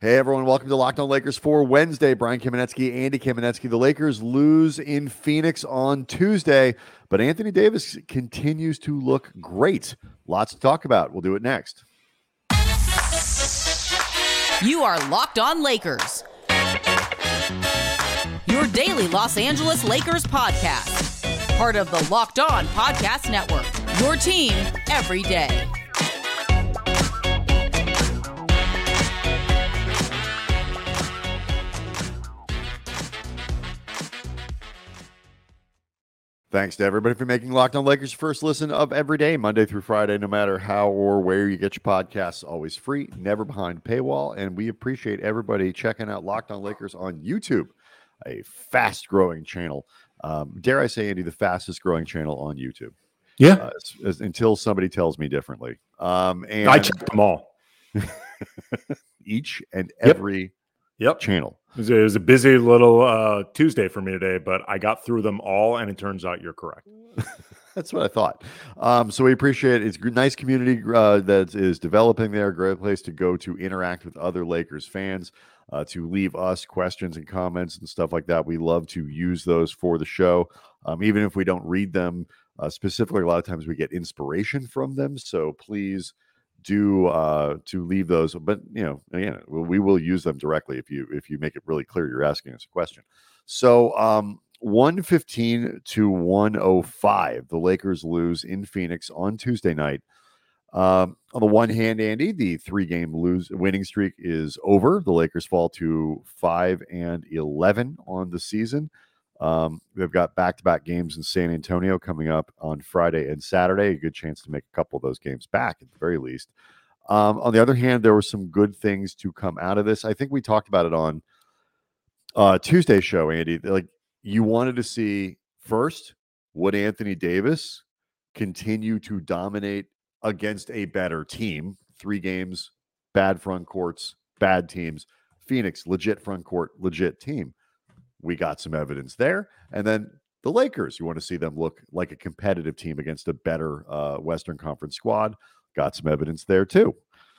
Hey everyone, welcome to Locked On Lakers for Wednesday. Brian Kamenetsky, Andy Kamenetsky. The Lakers lose in Phoenix on Tuesday, but Anthony Davis continues to look great. Lots to talk about. We'll do it next. You are Locked On Lakers, your daily Los Angeles Lakers podcast. Part of the Locked On Podcast Network, your team every day. Thanks to everybody for making Locked On Lakers first listen of every day, Monday through Friday, no matter how or where you get your podcasts. Always free, never behind paywall. And we appreciate everybody checking out Locked On Lakers on YouTube, a fast-growing channel. Dare I say, Andy, the fastest-growing channel on YouTube. Yeah. Until somebody tells me differently. And I checked them all. Each and every channel. It was a busy little Tuesday for me today, but I got through them all, and it turns out you're correct. That's what I thought. So we appreciate it. It's a nice community that is developing there. Great place to go to interact with other Lakers fans, to leave us questions and comments and stuff like that. We love to use those for the show. Even if we don't read them specifically, a lot of times we get inspiration from them. So please do to leave those, but again, we will use them directly if you make it really clear you're asking us a question. So 115 to 105, the Lakers lose in Phoenix on Tuesday night. On the one hand, Andy, the 3-game winning streak is over. The Lakers fall to 5-11 on the season. They've got back-to-back games in San Antonio coming up on Friday and Saturday. A good chance to make a couple of those games back at the very least. On the other hand, there were some good things to come out of this. I think we talked about it on Tuesday's show, Andy. Like, you wanted to see, first, would Anthony Davis continue to dominate against a better team? 3 games, bad front courts, bad teams. Phoenix, legit front court, legit team. We got some evidence there. And then the Lakers, you want to see them look like a competitive team against a better Western Conference squad. Got some evidence there too.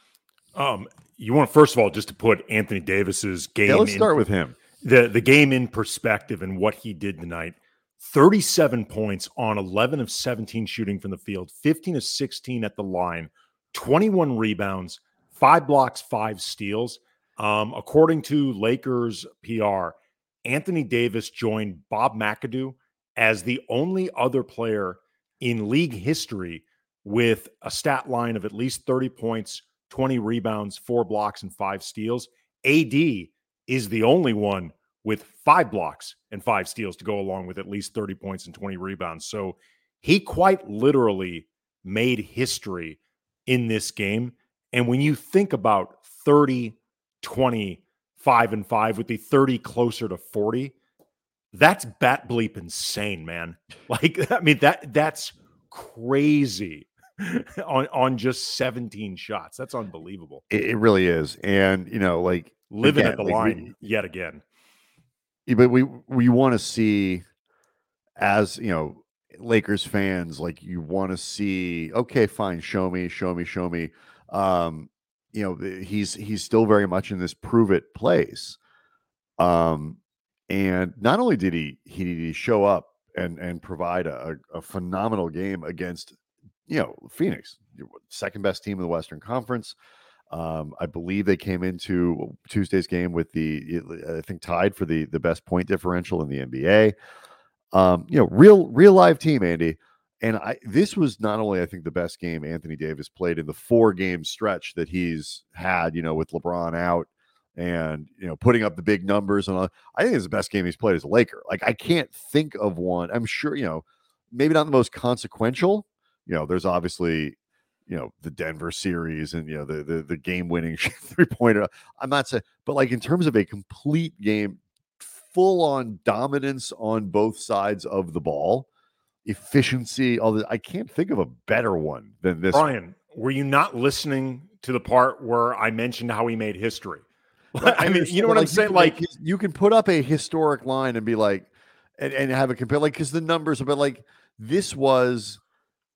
You want, first of all, just to put Anthony Davis's game. Yeah, let's start with him. The game in perspective and what he did tonight. 37 points on 11 of 17 shooting from the field, 15 of 16 at the line, 21 rebounds, 5 blocks, 5 steals. According to Lakers PR, Anthony Davis joined Bob McAdoo as the only other player in league history with a stat line of at least 30 points, 20 rebounds, 4 blocks, and 5 steals. AD is the only one with 5 blocks and 5 steals to go along with at least 30 points and 20 rebounds. So he quite literally made history in this game. And when you think about 30, 20, 5 and 5 with the 30 closer to 40, that's bat bleep insane, man. Like, I mean, that's crazy on just 17 shots. That's unbelievable. It really is. And, like, living again, at the line yet again. But we want to see, as, Lakers fans, like, you want to see, okay, fine, show me. He's still very much in this prove it place. And not only did he show up and provide a phenomenal game against, Phoenix, second best team in the Western Conference. I believe they came into Tuesday's game with I think tied for the best point differential in the NBA. Real live team, Andy. And this was not only, I think, the best game Anthony Davis played in the 4-game stretch that he's had, with LeBron out and, putting up the big numbers. And I think it's the best game he's played as a Laker. Like, I can't think of one. I'm sure, maybe not the most consequential. There's obviously, the Denver series and, the game-winning 3-pointer. I'm not saying, but like in terms of a complete game, full-on dominance on both sides of the ball, efficiency, all this, I can't think of a better one than this. Brian, were you not listening to the part where I mentioned how he made history? I mean, you know what I'm saying? Like, you can put up a historic line and be like, and have it compare, like, because the numbers, but like, this was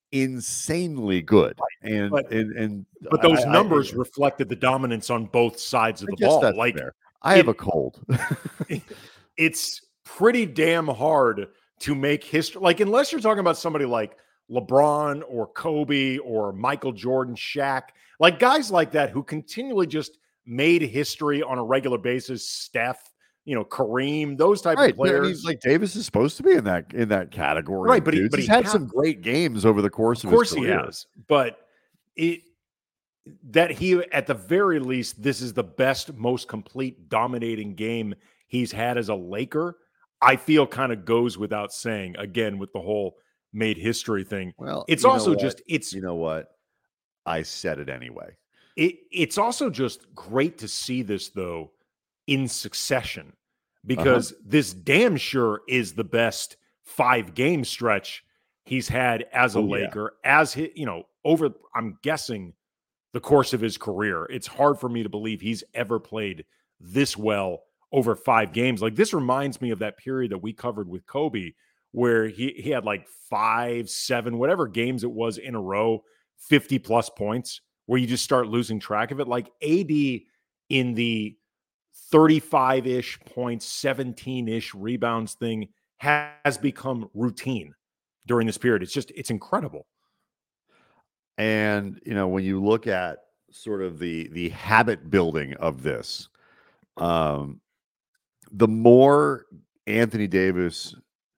insanely good. And But and but those numbers reflected the dominance on both sides of I the guess ball. that's Like fair. I have it, a cold. it's pretty damn hard to make history. Like, unless you're talking about somebody like LeBron or Kobe or Michael Jordan, Shaq, like guys like that who continually just made history on a regular basis, Steph, Kareem, those type of Right. But I mean, players. like Davis is supposed to be in that category Right, of dudes. but He's he had some great games over the course of of his course he career. has, but it that he, at the very least, this is the best, most complete, dominating game he's had as a Laker. I feel kind of goes without saying, again, with the whole made history thing. Well, It's you know also what? just You know what? I said it anyway. it's also just great to see this, though, in succession, Uh-huh. because this damn sure is the best 5-game stretch he's had as a Oh, yeah. Laker, as he, over, I'm guessing, the course of his career. It's hard for me to believe he's ever played this well over 5 games. Like, this reminds me of that period that we covered with Kobe, where he had like 5, 7, whatever games it was in a row, 50 plus points, where you just start losing track of it. Like AD in the 35-ish points, 17-ish rebounds thing has become routine during this period. It's incredible. And when you look at sort of the habit building of this, the more Anthony Davis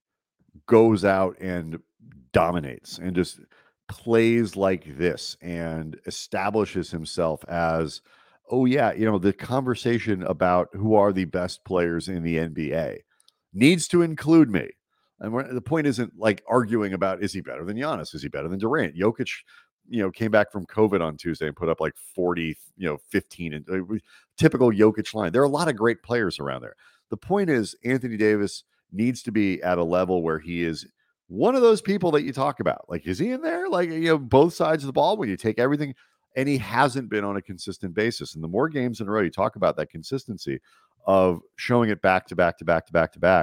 goes out and dominates and just plays like this and establishes himself as, oh yeah, the conversation about who are the best players in the NBA needs to include me. And the point isn't like arguing about, is he better than Giannis? Is he better than Durant? Jokic, came back from COVID on Tuesday and put up like 40, 15 and typical Jokic line. There are a lot of great players around there. The point is Anthony Davis needs to be at a level where he is one of those people that you talk about. Like, is he in there? Like, both sides of the ball when you take everything, and he hasn't been on a consistent basis. And the more games in a row you talk about that consistency of showing it back to back to back to back to back,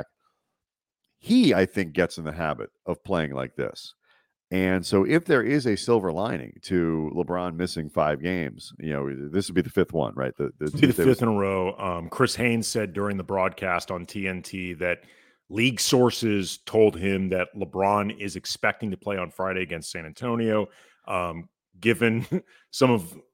he, I think, gets in the habit of playing like this. And so if there is a silver lining to LeBron missing 5 games, this would be the 5th one, right? The 5th in a row. Chris Haynes said during the broadcast on TNT that league sources told him that LeBron is expecting to play on Friday against San Antonio. Given some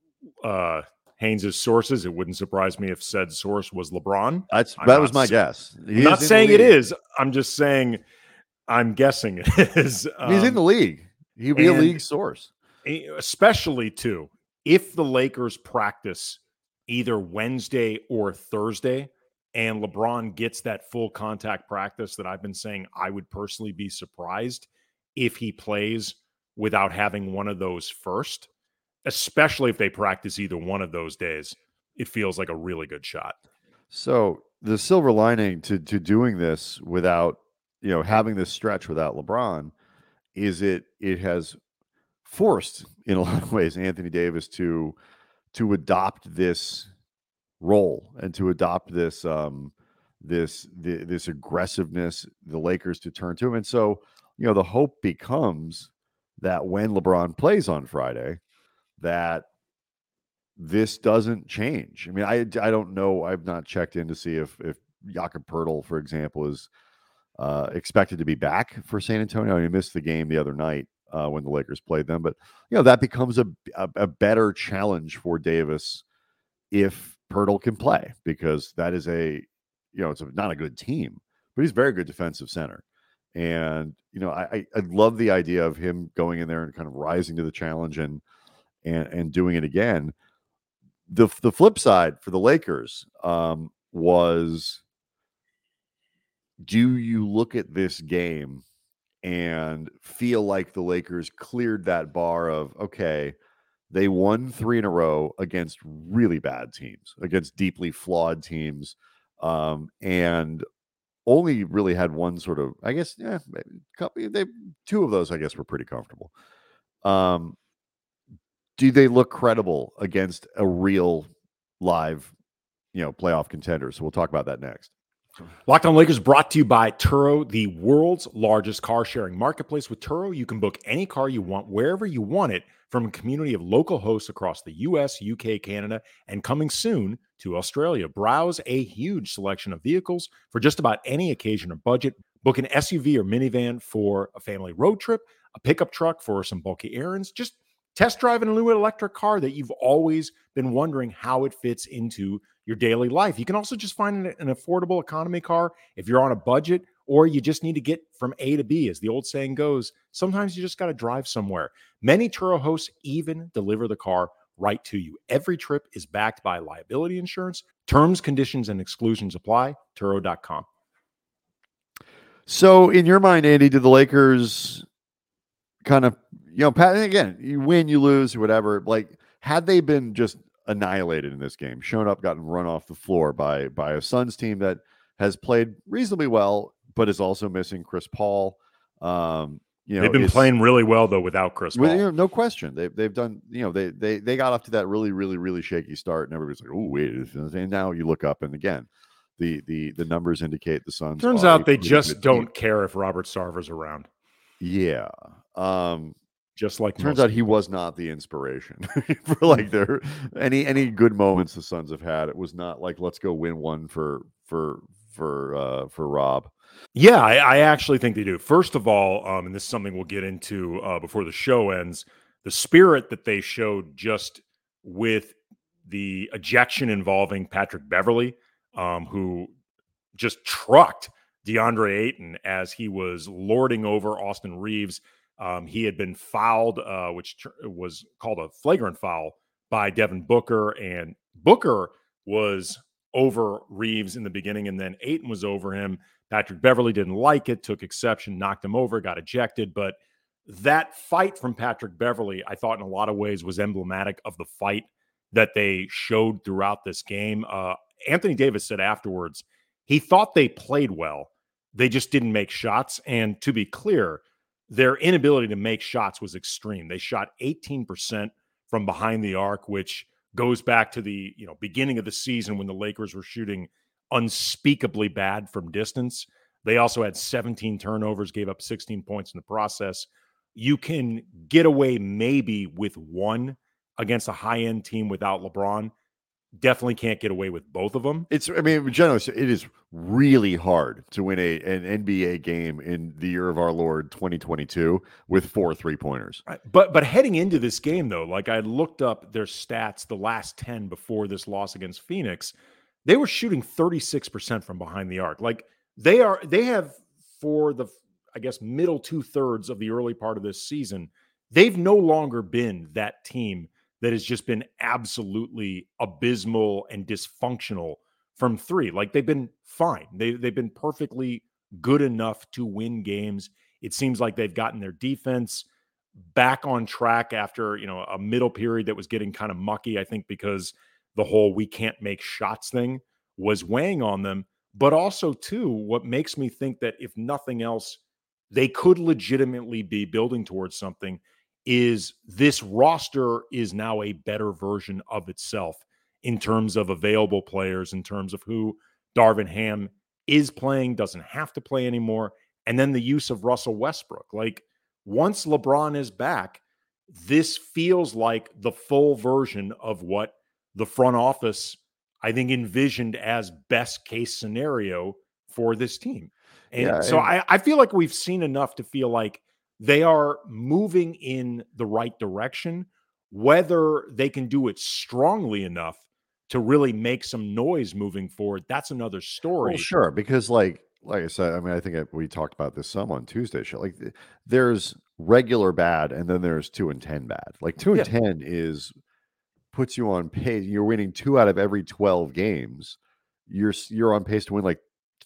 of Haynes' sources, it wouldn't surprise me if said source was LeBron. That was my guess. I'm not saying it is. I'm just saying I'm guessing it is. He's in the league. He'd be a league source. Especially, too, if the Lakers practice either Wednesday or Thursday and LeBron gets that full contact practice that I've been saying, I would personally be surprised if he plays without having one of those first, especially if they practice either one of those days. It feels like a really good shot. So the silver lining to doing this without, having this stretch without LeBron is it has forced, in a lot of ways, Anthony Davis to adopt this role and to adopt this this aggressiveness, the Lakers to turn to him. And so, the hope becomes that when LeBron plays on Friday, that this doesn't change. I mean, I don't know. I've not checked in to see if Jakob Poeltl, for example, is expected to be back for San Antonio. He missed the game the other night when the Lakers played them, but that becomes a better challenge for Davis if Poeltl can play, because that is it's not a good team, but he's a very good defensive center. And I love the idea of him going in there and kind of rising to the challenge and doing it again. The flip side for the Lakers was, do you look at this game and feel like the Lakers cleared that bar of, okay, they won 3 in a row against really bad teams, against deeply flawed teams, and only really had one sort of, I guess, two of those, I guess, were pretty comfortable. Do they look credible against a real live, playoff contender? So we'll talk about that next. Locked On Lakers brought to you by Turo, the world's largest car sharing marketplace. With Turo, you can book any car you want wherever you want it from a community of local hosts across the US, UK, Canada, and coming soon to Australia. Browse a huge selection of vehicles for just about any occasion or budget. Book an SUV or minivan for a family road trip, a pickup truck for some bulky errands. Just test drive a new electric car that you've always been wondering how it fits into your daily life. You can also just find an affordable economy car if you're on a budget, or you just need to get from A to B. As the old saying goes, sometimes you just got to drive somewhere. Many Turo hosts even deliver the car right to you. Every trip is backed by liability insurance. Terms, conditions, and exclusions apply. Turo.com. So in your mind, Andy, did the Lakers kind of, Pat, again, you win, you lose, or whatever, like, had they been just annihilated in this game, shown up, gotten run off the floor by a Suns team that has played reasonably well, but is also missing Chris Paul. They've been playing really well though without Chris Paul. No question. They've done. They got off to that really, really, really shaky start, and everybody's like, "Oh, wait!" And now you look up, and again, the numbers indicate the Suns. Turns out they just don't care if Robert Sarver's around. Yeah. Just like turns out he was not the inspiration for like their any good moments the Suns have had. It was not like, let's go win one for Rob. Yeah, I actually think they do. First of all, and this is something we'll get into before the show ends, the spirit that they showed just with the ejection involving Patrick Beverley, who just trucked DeAndre Ayton as he was lording over Austin Reeves. He had been fouled, which was called a flagrant foul by Devin Booker, and Booker was over Reeves in the beginning, and then Ayton was over him. Patrick Beverley didn't like it, took exception, knocked him over, got ejected. But that fight from Patrick Beverley, I thought in a lot of ways was emblematic of the fight that they showed throughout this game. Anthony Davis said afterwards, he thought they played well. They just didn't make shots. And to be clear, their inability to make shots was extreme. They shot 18% from behind the arc, which goes back to the beginning of the season when the Lakers were shooting unspeakably bad from distance. They also had 17 turnovers, gave up 16 points in the process. You can get away maybe with one against a high-end team without LeBron. Definitely can't get away with both of them. Generally, it is really hard to win an NBA game in the year of our Lord 2022 with 4 3-pointers. Right. But heading into this game, though, like I looked up their stats, the last 10 before this loss against Phoenix, they were shooting 36% from behind the arc. Like they have for the, I guess, middle 2/3 of the early part of this season, they've no longer been that team that has just been absolutely abysmal and dysfunctional from three. Like they've been fine. They've been perfectly good enough to win games. It seems like they've gotten their defense back on track after, a middle period that was getting kind of mucky, I think, because the whole we can't make shots thing was weighing on them. But also, too, what makes me think that if nothing else, they could legitimately be building towards something is this roster is now a better version of itself in terms of available players, in terms of who Darvin Ham is playing, doesn't have to play anymore, and then the use of Russell Westbrook. Like, once LeBron is back, this feels like the full version of what the front office, I think, envisioned as best case scenario for this team. And I feel like we've seen enough to feel like they are moving in the right direction. Whether they can do it strongly enough to really make some noise moving forward, that's another story. Well, sure, because like I said, I think we talked about this some on Tuesday show. Like there's regular bad, and then there's 2-10 bad. Like 2-10 puts you on pace. You're winning 2 out of every 12 games. You're on pace to win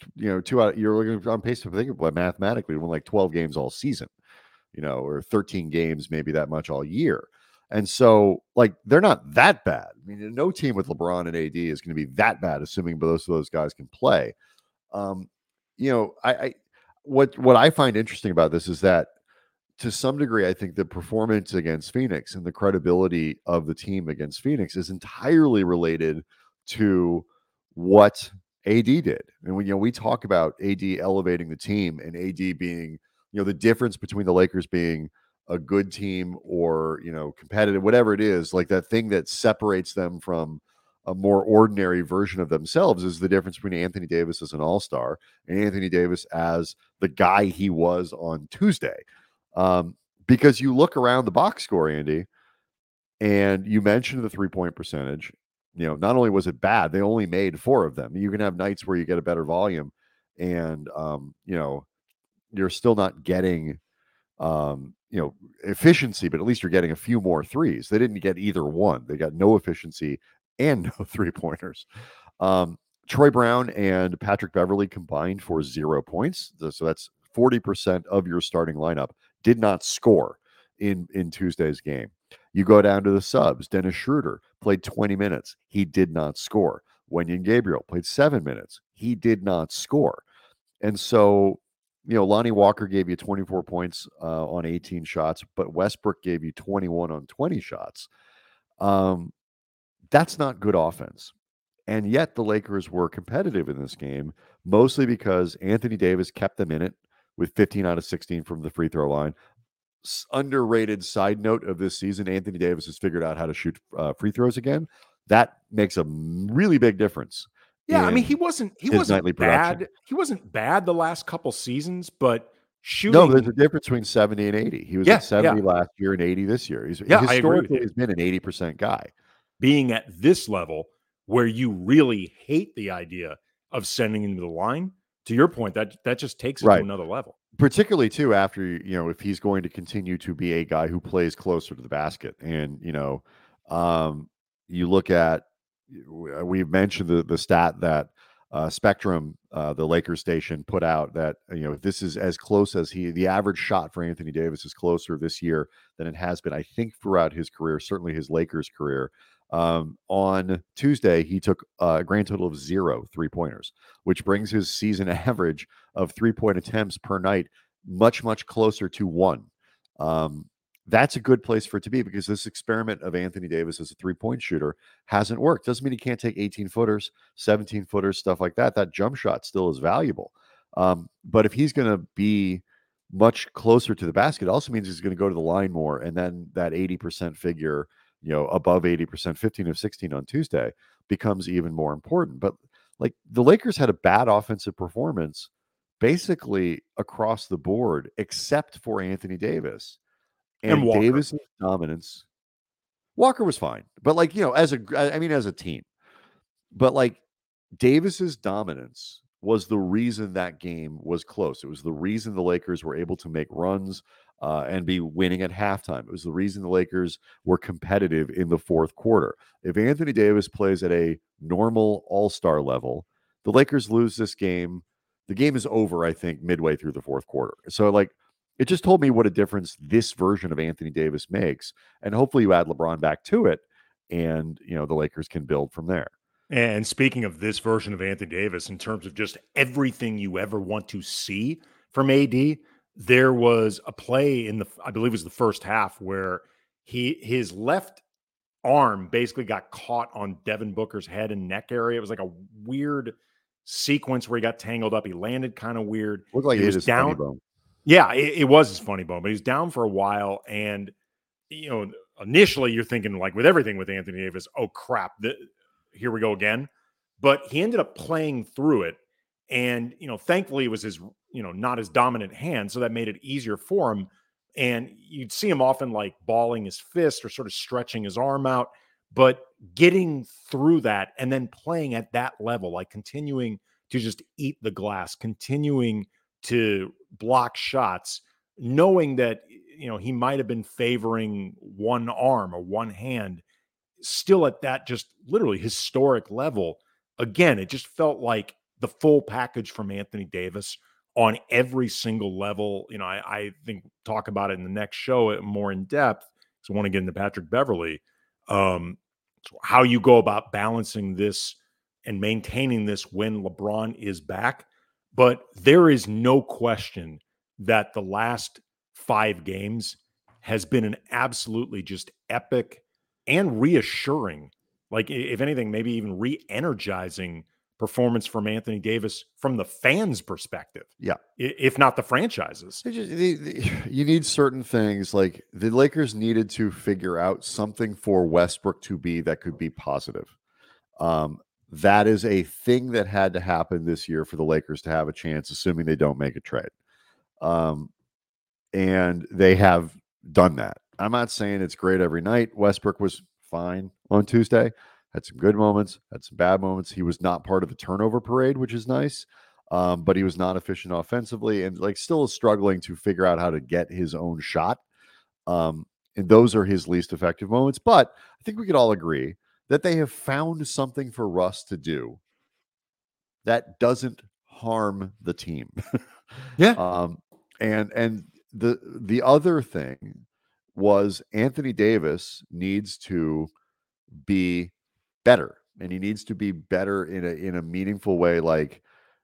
you're on pace to think of mathematically win like 12 games all season. Or 13 games, maybe that much all year. And so, like, they're not that bad. I mean, no team with LeBron and AD is going to be that bad, assuming both of those guys can play. What I find interesting about this is that, to some degree, I think the performance against Phoenix and the credibility of the team against Phoenix is entirely related to what AD did. And we talk about AD elevating the team and AD being, the difference between the Lakers being a good team or, competitive, whatever it is, like that thing that separates them from a more ordinary version of themselves is the difference between Anthony Davis as an all-star and Anthony Davis as the guy he was on Tuesday. Because you look around the box score, Andy, and you mentioned the 3-point percentage. Not only was it bad, they only made 4 of them. You can have nights where you get a better volume and, you're still not getting, efficiency, but at least you're getting a few more threes. They didn't get either one. They got no efficiency and no 3-pointers. Troy Brown and Patrick Beverley combined for 0 points. So that's 40% of your starting lineup did not score in Tuesday's game. You go down to the subs. Dennis Schroeder played 20 minutes. He did not score. Wenyen Gabriel played 7 minutes. He did not score. And so, Lonnie Walker gave you 24 points on 18 shots, but Westbrook gave you 21 on 20 shots. That's not good offense. And yet the Lakers were competitive in this game, mostly because Anthony Davis kept them in it with 15 out of 16 from the free throw line. Underrated side note of this season, Anthony Davis has figured out how to shoot free throws again. That makes a really big difference. Yeah, I mean, he wasn't nightly production. bad. He wasn't bad the last couple seasons, but shooting. No, there's a difference between 70 and 80. He was at 70 last year and 80 this year. He's historically has been an 80% guy. Being at this level where you really hate the idea of sending him to the line, to your point, that just takes it to another level. Particularly too after, if he's going to continue to be a guy who plays closer to the basket. And, you look at, we've mentioned the stat that Spectrum, the Lakers station, put out that, this is as close as the average shot for Anthony Davis is closer this year than it has been, I think, throughout his career, certainly his Lakers career. On Tuesday, he took a grand total of 0 3-pointers, which brings his season average of 3-point attempts per night much, much closer to 1. That's a good place for it to be because this experiment of Anthony Davis as a 3-point shooter hasn't worked. Doesn't mean he can't take 18-footers, 17-footers, stuff like that. That jump shot still is valuable. But if he's going to be much closer to the basket, it also means he's going to go to the line more. And then that 80% figure, above 80%, 15 of 16 on Tuesday becomes even more important. But like the Lakers had a bad offensive performance basically across the board, except for Anthony Davis. And Davis's dominance, Walker was fine, but as a team, but Davis's dominance was the reason that game was close. It was the reason the Lakers were able to make runs and be winning at halftime. It was the reason the Lakers were competitive in the fourth quarter. If Anthony Davis plays at a normal all-star level, the Lakers lose this game. The game is over, I think, midway through the fourth quarter. So it just told me what a difference this version of Anthony Davis makes. And hopefully you add LeBron back to it and, the Lakers can build from there. And speaking of this version of Anthony Davis, in terms of just everything you ever want to see from AD, there was a play I believe it was the first half where his left arm basically got caught on Devin Booker's head and neck area. It was like a weird sequence where he got tangled up. He landed kind of weird. Looked like he was down. Funny bone. Yeah, it was his funny bone, but he was down for a while. And, initially you're thinking with everything with Anthony Davis, oh crap, here we go again. But he ended up playing through it. And, thankfully it was his, not his dominant hand. So that made it easier for him. And you'd see him often balling his fist or sort of stretching his arm out, but getting through that and then playing at that level, continuing to just eat the glass, continuing to block shots, knowing that, he might have been favoring one arm or one hand, still at that just literally historic level. Again, it just felt like the full package from Anthony Davis on every single level. I think we'll talk about it in the next show more in depth because I want to get into Patrick Beverley. How you go about balancing this and maintaining this when LeBron is back. But there is no question that the last 5 games has been an absolutely just epic and reassuring, if anything, maybe even re-energizing performance from Anthony Davis from the fans' perspective. Yeah. If not the franchises. You need certain things. Like the Lakers needed to figure out something for Westbrook to be that could be positive. That is a thing that had to happen this year for the Lakers to have a chance, assuming they don't make a trade. And they have done that. I'm not saying it's great every night. Westbrook was fine on Tuesday, had some good moments, had some bad moments. He was not part of the turnover parade, which is nice. But he was not efficient offensively and like still is struggling to figure out how to get his own shot. And those are his least effective moments. But I think we could all agree that they have found something for Russ to do that doesn't harm the team. Yeah. And the other thing was Anthony Davis needs to be better, and he needs to be better in a meaningful way. Like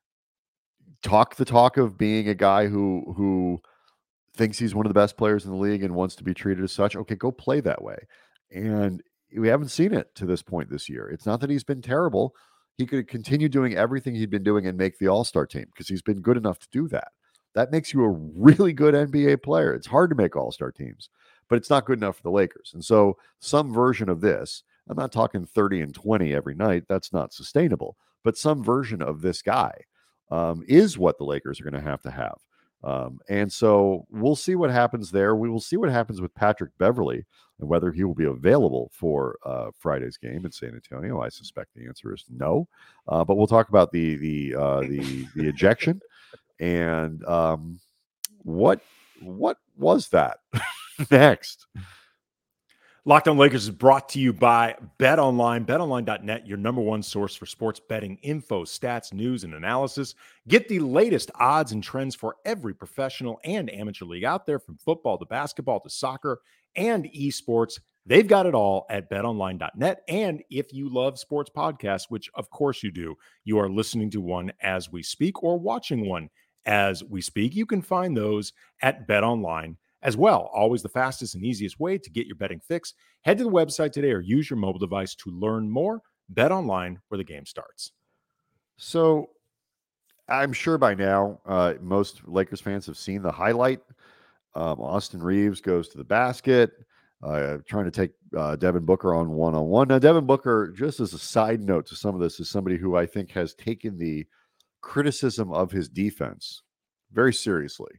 talk the talk of being a guy who thinks he's one of the best players in the league and wants to be treated as such. Okay, go play that way. And we haven't seen it to this point this year. It's not that he's been terrible. He could continue doing everything he'd been doing and make the All-Star team because he's been good enough to do that. That makes you a really good NBA player. It's hard to make All-Star teams, but it's not good enough for the Lakers. And so some version of this, I'm not talking 30 and 20 every night. That's not sustainable. But some version of this guy is what the Lakers are going to have. And so we'll see what happens there. We will see what happens with Patrick Beverley and whether he will be available for Friday's game in San Antonio. I suspect the answer is no. But we'll talk about the ejection and what was that next. Locked On Lakers is brought to you by BetOnline. BetOnline.net, your number one source for sports betting info, stats, news, and analysis. Get the latest odds and trends for every professional and amateur league out there, from football to basketball to soccer and esports. They've got it all at BetOnline.net. And if you love sports podcasts, which of course you do, you are listening to one as we speak or watching one as we speak, you can find those at BetOnline as well. Always the fastest and easiest way to get your betting fix. Head to the website today or use your mobile device to learn more. Bet online, where the game starts. So I'm sure by now most Lakers fans have seen the highlight. Austin Reeves goes to the basket, trying to take Devin Booker on one-on-one. Now, Devin Booker, just as a side note to some of this, is somebody who I think has taken the criticism of his defense very seriously.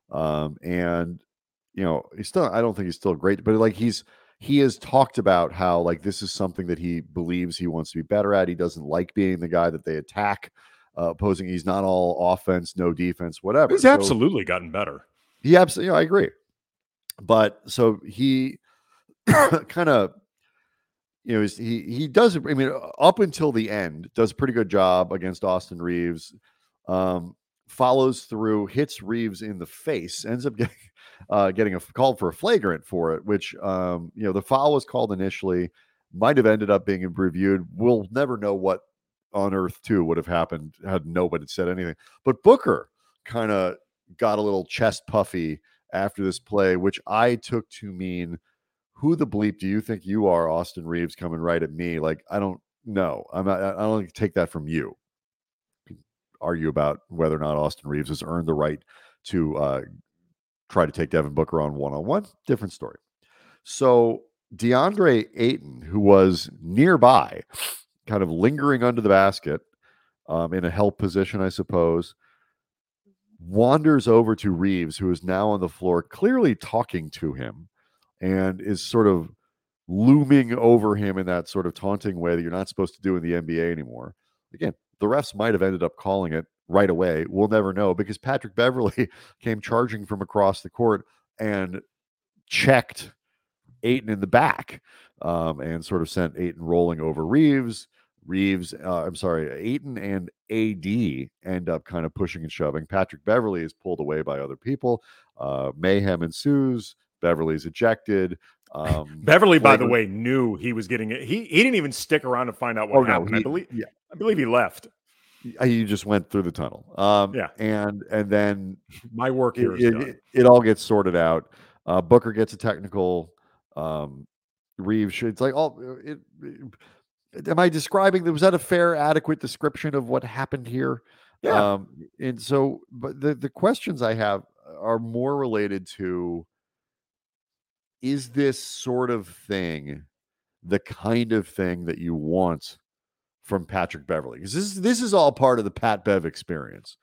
And you know, I don't think he's still great, but like he has talked about how like this is something that he believes he wants to be better at. He doesn't like being the guy that they attack, opposing. He's not all offense, no defense, whatever. He's absolutely gotten better. He absolutely, I agree. But so he kind of, you know, he does. I mean, up until the end, does a pretty good job against Austin Reeves. Follows through, hits Reeves in the face, ends up getting called for a flagrant for it, which, you know, the foul was called initially, might have ended up being reviewed. We'll never know what on earth, too, would have happened had nobody said anything. But Booker kind of got a little chest puffy after this play, which I took to mean, who the bleep do you think you are, Austin Reeves, coming right at me? Like, I don't know. I don't take that from you. Argue about whether or not Austin Reeves has earned the right to try to take Devin Booker on one-on-one. Different story. So DeAndre Ayton, who was nearby, kind of lingering under the basket in a help position, I suppose, wanders over to Reeves, who is now on the floor, clearly talking to him, and is sort of looming over him in that sort of taunting way that you're not supposed to do in the NBA anymore. Again, the refs might have ended up calling it right away. We'll never know, because Patrick Beverley came charging from across the court and checked Ayton in the back and sort of sent Ayton rolling over Reeves. Ayton and AD end up kind of pushing and shoving. Patrick Beverley is pulled away by other people. Mayhem ensues. Beverly's ejected. Beverley, by the way, knew he was getting it. He didn't even stick around to find out what happened. I believe he left. He just went through the tunnel. And then my work here is done. It all gets sorted out. Booker gets a technical. Reeves, it's like Am I describing, was that a fair, adequate description of what happened here? Yeah. And so, but the questions I have are more related to, is this sort of thing the kind of thing that you want from Patrick Beverley? Because this is all part of the Pat Bev experience.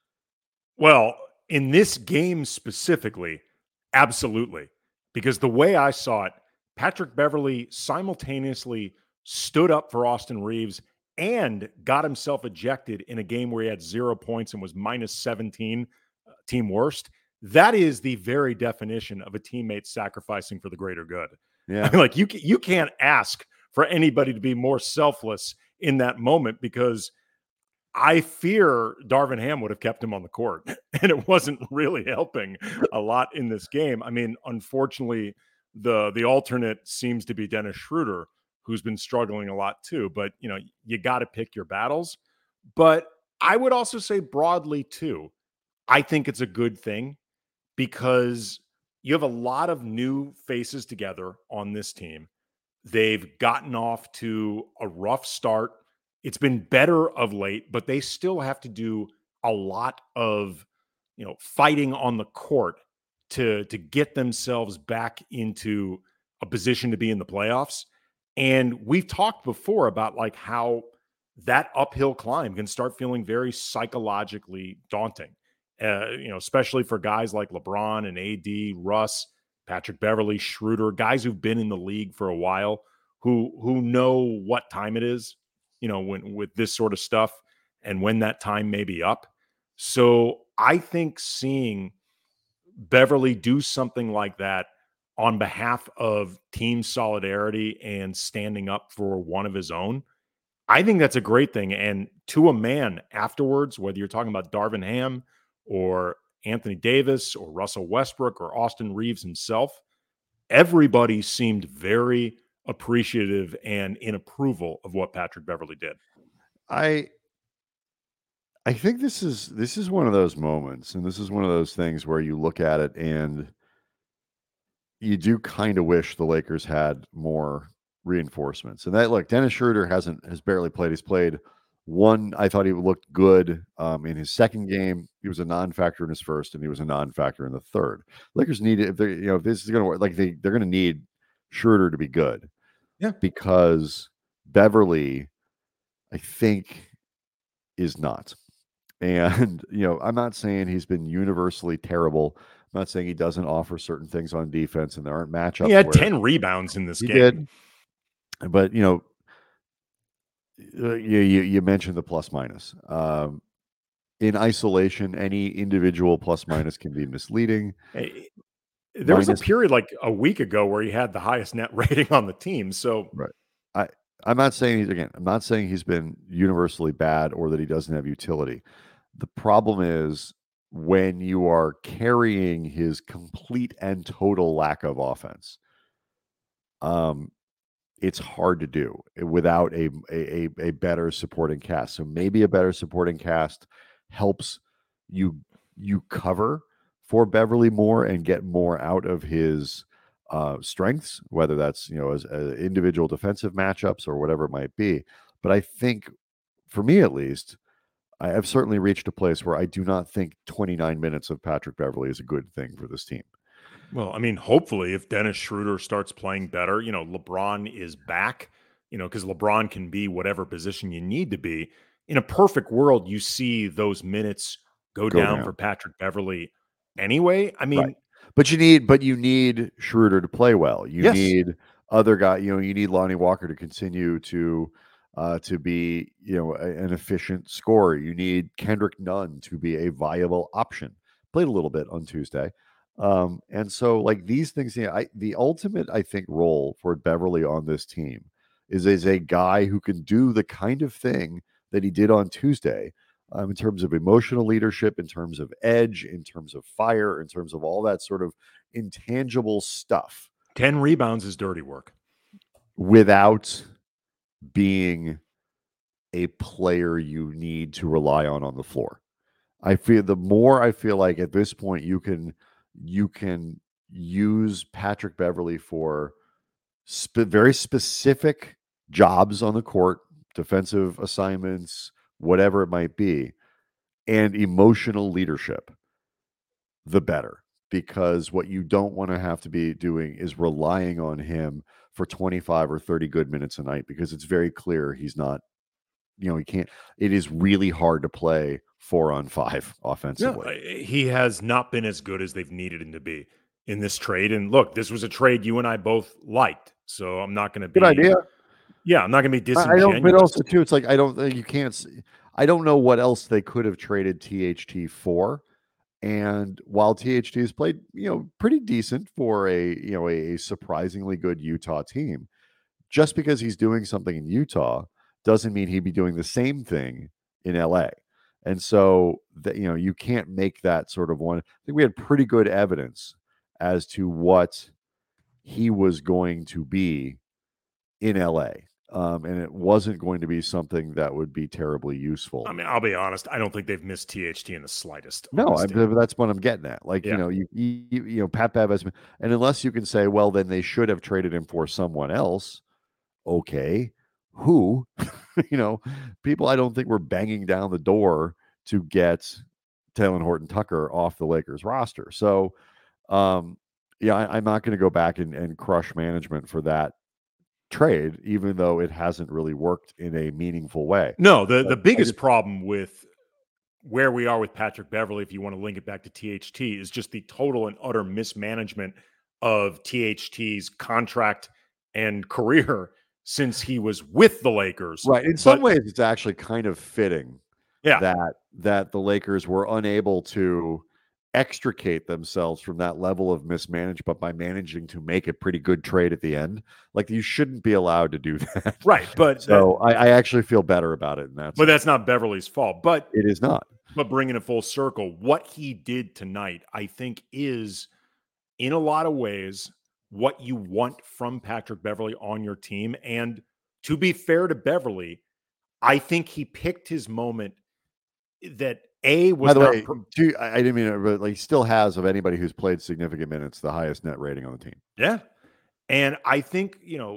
Well, in this game specifically, absolutely. Because the way I saw it, Patrick Beverley simultaneously stood up for Austin Reeves and got himself ejected in a game where he had 0 points and was minus 17, team worst. That is the very definition of a teammate sacrificing for the greater good. Yeah. Like you can't ask for anybody to be more selfless in that moment, because I fear Darvin Ham would have kept him on the court, and it wasn't really helping a lot in this game. I mean, unfortunately, the alternate seems to be Dennis Schroeder, who's been struggling a lot too. But you got to pick your battles. But I would also say broadly too, I think it's a good thing, because you have a lot of new faces together on this team. They've gotten off to a rough start. It's been better of late, but they still have to do a lot of, fighting on the court to get themselves back into a position to be in the playoffs. And we've talked before about like how that uphill climb can start feeling very psychologically daunting. Especially for guys like LeBron and AD, Russ, Patrick Beverley, Schroeder, guys who've been in the league for a while, who know what time it is, when with this sort of stuff and when that time may be up. So I think seeing Beverley do something like that on behalf of team solidarity and standing up for one of his own, I think that's a great thing. And to a man afterwards, whether you're talking about Darvin Ham or Anthony Davis or Russell Westbrook or Austin Reeves himself, everybody seemed very appreciative and in approval of what Patrick Beverley did. I think this is one of those moments, and this is one of those things where you look at it and you do kind of wish the Lakers had more reinforcements. And that, look, Dennis Schroeder has barely played. He's played one. I thought he looked good in his second game. He was a non-factor in his first, and he was a non-factor in the third. Lakers need it if they, if this is going to work. Like they're going to need Schroeder to be good. Yeah, because Beverley, I think, is not. And I'm not saying he's been universally terrible. I'm not saying he doesn't offer certain things on defense, and there aren't matchups. He had 10 rebounds in this game. Did. But you mentioned the plus minus. In isolation, any individual plus minus can be misleading. There was a period like a week ago where he had the highest net rating on the team. So right, I'm not saying I'm not saying he's been universally bad or that he doesn't have utility. The problem is when you are carrying his complete and total lack of offense. It's hard to do without a better supporting cast. So maybe a better supporting cast helps you cover for Beverley more and get more out of his strengths, whether that's as individual defensive matchups or whatever it might be. But I think, for me at least, I have certainly reached a place where I do not think 29 minutes of Patrick Beverley is a good thing for this team. Well, I mean, hopefully if Dennis Schroeder starts playing better, LeBron is back, because LeBron can be whatever position you need to be. In a perfect world, you see those minutes go down for Patrick Beverley anyway. I mean, right. But you need Schroeder to play well. You need other guy, you need Lonnie Walker to continue to be, an efficient scorer. You need Kendrick Nunn to be a viable option. Played a little bit on Tuesday. And so like these things, the ultimate, I think, role for Beverley on this team is as a guy who can do the kind of thing that he did on Tuesday, in terms of emotional leadership, in terms of edge, in terms of fire, in terms of all that sort of intangible stuff. 10 rebounds is dirty work. Without being a player you need to rely on the floor. I feel like at this point you can use Patrick Beverley for very specific jobs on the court, defensive assignments, whatever it might be, and emotional leadership, the better. Because what you don't want to have to be doing is relying on him for 25 or 30 good minutes a night, because it's very clear he's not, he can't. It is really hard to play 4-on-5 offensively. He has not been as good as they've needed him to be in this trade. And look, this was a trade you and I both liked. So I'm not going to be. Good idea. Yeah, I'm not going to be I disingenuous. don't, but also too, it's like I don't know what else they could have traded THT for. And while THT has played, pretty decent for a surprisingly good Utah team, just because he's doing something in Utah doesn't mean he'd be doing the same thing in LA. And so that, you can't make that sort of one. I think we had pretty good evidence as to what he was going to be in LA. And it wasn't going to be something that would be terribly useful. I mean, I'll be honest. I don't think they've missed THT in the slightest. No, that's what I'm getting at. Like, Yeah. Pat Bev has been, and unless you can say, well, then they should have traded him for someone else. Okay, who? People I don't think were banging down the door to get Talen Horton-Tucker off the Lakers roster. So, I'm not going to go back and crush management for that trade, even though it hasn't really worked in a meaningful way. No, the biggest problem with where we are with Patrick Beverley, if you want to link it back to THT, is just the total and utter mismanagement of THT's contract and career since he was with the Lakers. Right. In some ways, it's actually kind of fitting that the Lakers were unable to extricate themselves from that level of mismanagement by managing to make a pretty good trade at the end. Like, you shouldn't be allowed to do that. Right. But so I actually feel better about it. But that's not Beverley's fault. But it is not. But bringing it full circle, what he did tonight, I think, is in a lot of ways what you want from Patrick Beverley on your team. And to be fair to Beverley, I think he picked his moment that was. By the way, I didn't mean it, but he still has, of anybody who's played significant minutes, the highest net rating on the team. Yeah. And I think,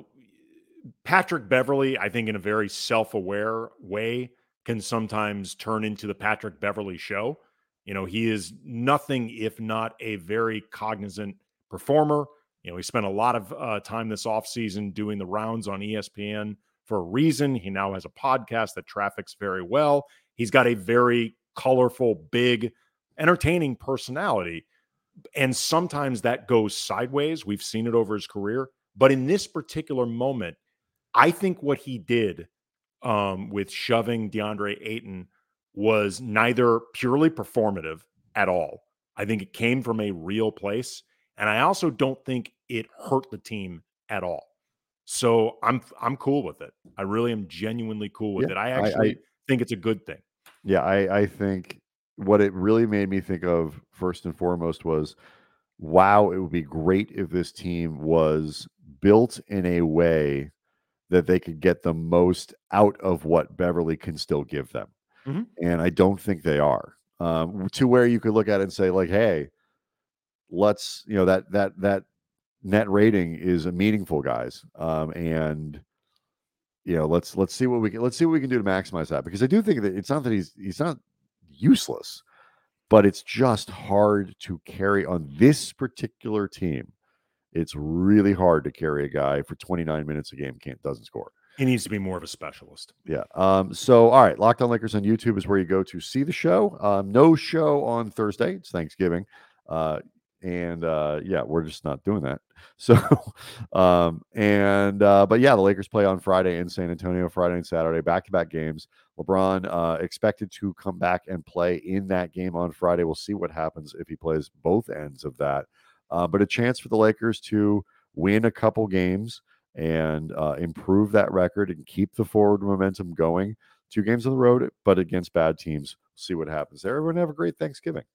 Patrick Beverley, I think in a very self-aware way, can sometimes turn into the Patrick Beverley show. He is nothing if not a very cognizant performer. He spent a lot of time this offseason doing the rounds on ESPN for a reason. He now has a podcast that traffics very well. He's got a very colorful, big, entertaining personality. And sometimes that goes sideways. We've seen it over his career. But in this particular moment, I think what he did with shoving DeAndre Ayton was neither purely performative at all. I think it came from a real place. And I also don't think it hurt the team at all. So I'm cool with it. I really am genuinely cool with it. I actually think it's a good thing. Yeah, I think what it really made me think of first and foremost was, wow, it would be great if this team was built in a way that they could get the most out of what Beverley can still give them. Mm-hmm. And I don't think they are. To where you could look at it and say, like, hey, let's, that net rating is a meaningful, guys. And let's see what we can do to maximize that, because I do think that it's not that he's not useless, but it's just hard to carry on this particular team. It's really hard to carry a guy for 29 minutes a game doesn't score. He needs to be more of a specialist. Yeah. So, all right, Locked On Lakers on YouTube is where you go to see the show. No show on Thursday. It's Thanksgiving. We're just not doing that. So, but yeah, the Lakers play on Friday in San Antonio, Friday and Saturday, back-to-back games. LeBron expected to come back and play in that game on Friday. We'll see what happens if he plays both ends of that. But a chance for the Lakers to win a couple games and improve that record and keep the forward momentum going. 2 games on the road, but against bad teams. See what happens there. Everyone have a great Thanksgiving.